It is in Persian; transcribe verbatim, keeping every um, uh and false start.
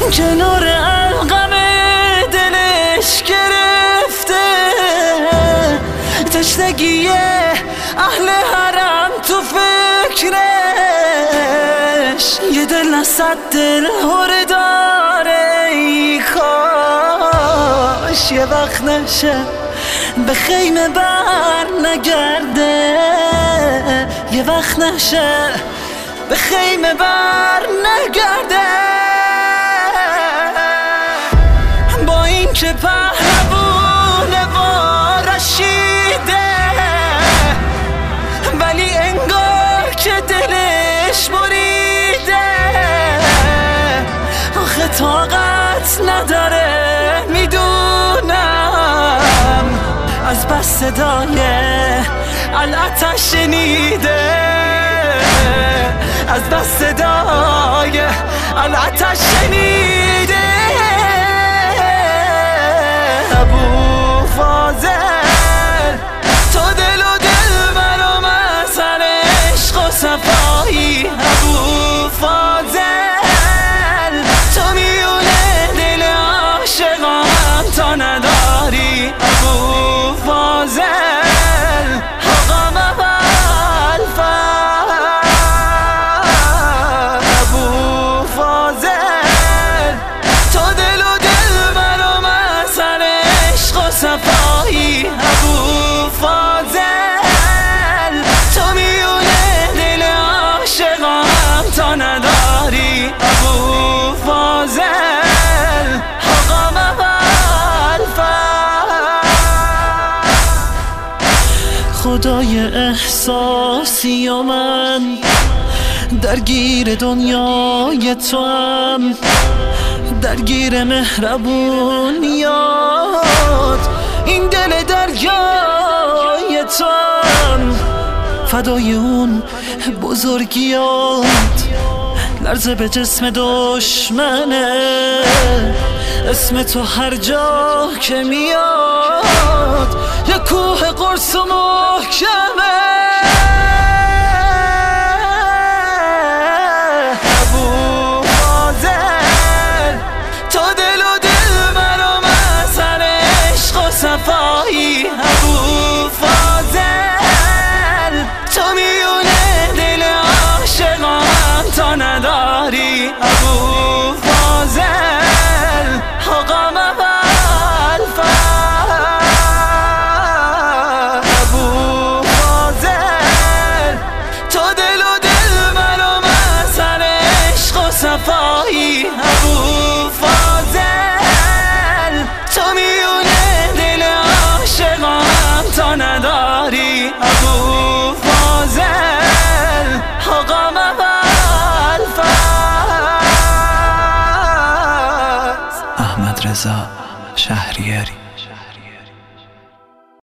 کنار القم دلش گرفته، تشنگی اهل حرم تو فکرش، یه دل نصد دل هره داره. ای کاش یه وقت نشه به خیمه بر نگرده، یه وقت نشه به خیمه بر نگرده. با این که پهلوونه و رشیده، ولی انگار که دلش بریده. آخه طاقت نداره میدونم، از بس صدای العتش شنیده، از بس صدای العتش شنیده. ابو فاضل تو دل و دل منو مثل عشق و صفایی. ابو فاضل تو میونه دل عاشقام تا نداری. ابو فاضل حقام اول فر. ابو فاضل تو دل و دل منو مثل عشق و صفایی. ابو فاضل تو میونه دل عاشقام تا نداری. ابو فاضل حقام اول فر. خدای احساسی و من درگیر دنیای تو هم، درگیر مهربونیات این دل دریای تو هم. فدای اون بزرگیات لرزه به جسم دشمنه، اسم تو هر جا که میاد یه کوه قرص و محکمه. ابو فاضل تو دل و دل منو مثل عشق و صفایی. ابو فاضل تو میونه دل عاشقام تا نداری. ابو فاضل حقام اول فر. ابو فاضل تو دل و دل منو مثل عشق و صفایی. ابو فاضل تو میونه دل عاشقام تا نداری. ابو فاضل حقام اول فر. احمد رضا شهریاری.